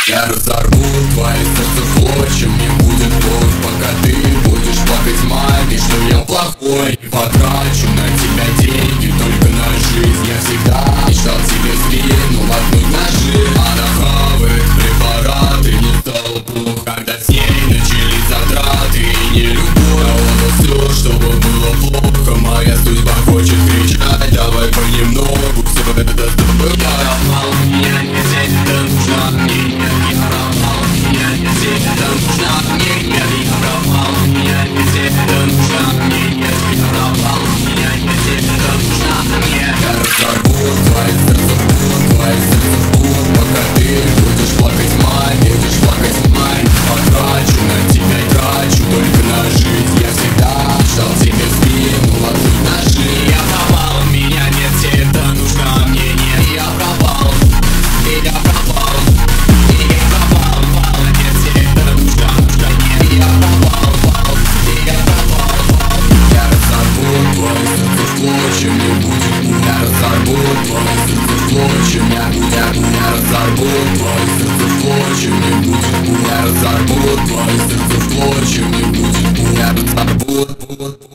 Я разорву твое сердце в клочья. Мне будет плохо, пока ты будешь плакать маме, что я плохой. И потрачу на тебя деньги только на жизнь. Я всегда мечтал тебе спину воткнуть ножи. Она хавает препараты, не стало плохо, когда с ней начались затраты и не любовь. А она все, чтобы было плохо. Моя судьба хочет кричать, давай понемногу все это забывай. Я пропал, меня не здесь, это нужно мне. Я пропал, меня не здесь, это нужно мне. Я пропал, меня не здесь, это нужно мне. Я пропал, меня не здесь, это нужно мне. Я разорву твое сердце в пух, твое сердце в пух, пока ты будешь плакать маме, будешь плакать маме. Потрачу на тебя, трачу только на жизнь. Я всегда ждал тебе в спину воткнуть ножи. Я пропал, меня нет, тебе это нужно мне. Нет, я пропал, я пропал, я пропал, нет, тебе это нужно, нет, я пропал, я пропал. Я разорву твое сердце в клочья, мне будет мук. Я разорву твое сердце в клочья, я разорву твое сердце в клочья, мне будет мук. Я разорву твое сердце в клочья, мне будет мук. Я разорву.